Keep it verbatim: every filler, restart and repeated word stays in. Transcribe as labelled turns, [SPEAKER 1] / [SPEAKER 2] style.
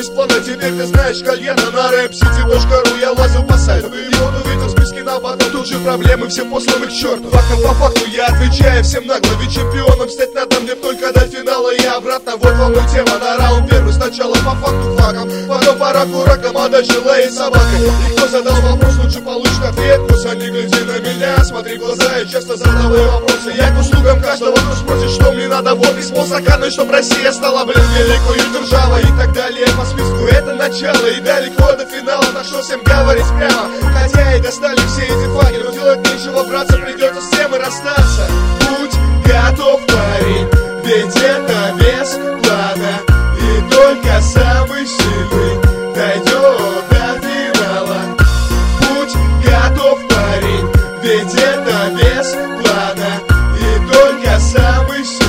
[SPEAKER 1] бесплатно. Теперь ты знаешь кальяна на рэп-сити точка ру. Я лазил по сайту и вот увидел списки на потом. Тут же проблемы, все посланы к черту. Фактом по факту я отвечаю всем нагло, ведь чемпионом стать надо мне только до финала. Я обратно, вот вам и тема на раунд первый. Сначала по факту факом, потом по раку раком, а дальше лей собакой. И кто задал вопрос, лучше получит ответ. Куса, не гляди на меня, смотри в глаза и часто задавай вопросы. Я к услугам каждого, кто спросит, что мне надо. Вот письмо стаканное, чтоб Россия стала, блин, великую державой. И так далее по списку, это начало. И далеко до финала, так что всем говорить прямо. Хотя и достали все эти фаги, но делать нечего, братцы, придется с тем и расстаться. Будь готов, парень, ведь это бесплатно. И только самый сильный дойдет до финала. Будь готов, парень, ведь это бесплатно. И только самый сильный